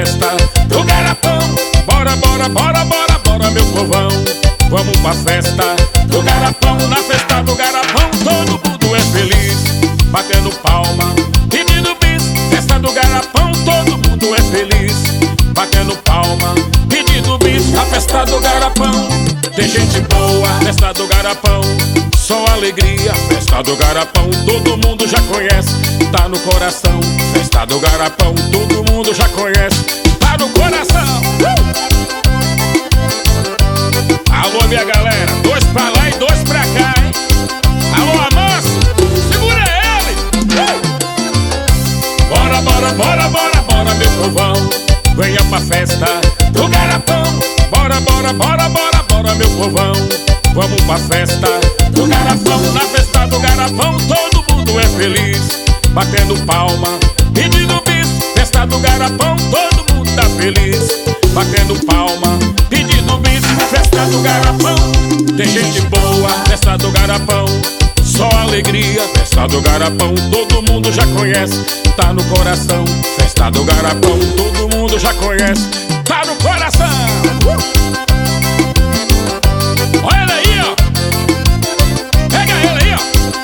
festa do garapão. Bora, bora, bora, bora, bora, meu povão. Vamos pra festa do garapão. Na festa do garapão todo mundo é feliz, batendo palma, pedindo bis. Festa do garapão todo mundo é feliz, batendo palma, pedindo bis. Na festa do garapão tem gente boa. Festa do garapão só alegria. Festa do garapão todo mundo já conhece, tá no coração. Festa do garapão todo mundo já conhece, tá no coração. Alô minha galera, dois pra lá e dois pra cá, hein? Alô Amanso, segura ele! Bora, bora, bora, bora, bora, meu povão. Venha pra festa do garapão. Bora, bora, bora, bora, bora, meu povão. Vamos pra festa do garapão. Na festa do garapão todo mundo é feliz, batendo palma, pedindo bis. Festa do garapão todo mundo tá feliz, batendo palma, pedindo bis. Festa do garapão tem gente boa. Festa do garapão só alegria. Festa do garapão todo mundo já conhece, tá no coração. Festa do garapão todo mundo já conhece, tá no coração. Olha ele aí, ó. Pega ele aí, ó.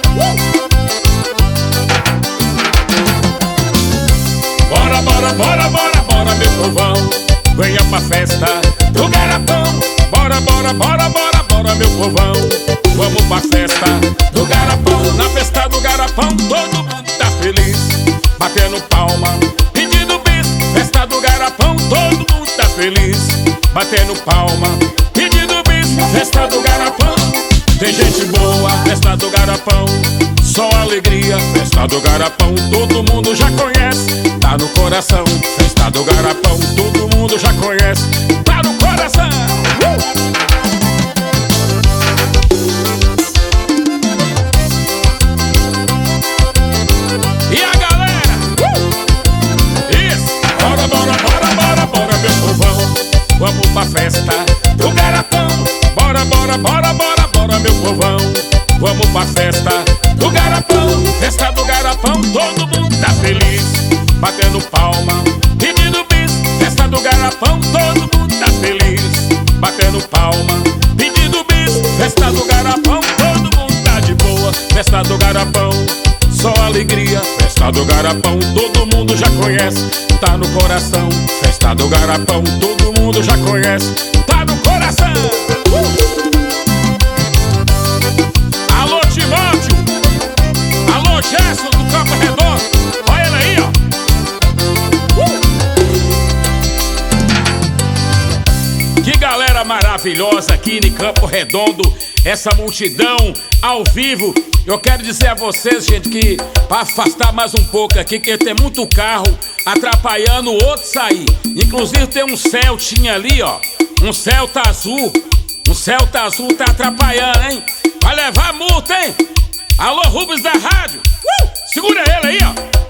Bora, bora, bora, bora, bora, meu povão. Venha pra festa do garapão. Bora, bora, bora, bora, bora, meu povão. Vamos pra festa do garapão. Na festa do garapão todo mundo tá feliz, batendo palma, pedindo bis. Festa do garapão todo mundo tá feliz, batendo palma, pedindo bis. Festa do garapão tem gente boa. Festa do garapão só alegria. Festa do garapão todo mundo já conhece, tá no coração. Festa do garapão todo mundo já conhece, tá no coração. E a galera? Isso! Bora, bora, bora, bora, bora, meu povão. Vamos pra festa do garapão. Bora, bora, bora, bora, bora, meu povão. Vamos pra festa do garapão. Festa do garapão todo mundo tá feliz, batendo palma, pedindo bis. Festa do garapão todo mundo tá feliz, batendo palma, pedindo bis. Festa do garapão todo mundo tá de boa. Festa do garapão só alegria. Festa do garapão todo mundo já conhece, tá no coração. Festa do garapão todo mundo já conhece, tá no coração. Alô Timóteo, alô Gerson do Campo Redondo, olha ele aí, ó. Que galera maravilhosa aqui em Campo Redondo, essa multidão ao vivo. Eu quero dizer a vocês, gente, que para afastar mais um pouco aqui, que tem muito carro atrapalhando o outro sair. Inclusive tem um Celtinha ali, ó, um Celta azul. Um Celta azul tá atrapalhando, hein? Vai levar multa, hein? Alô Rubens da rádio, segura ele aí, ó.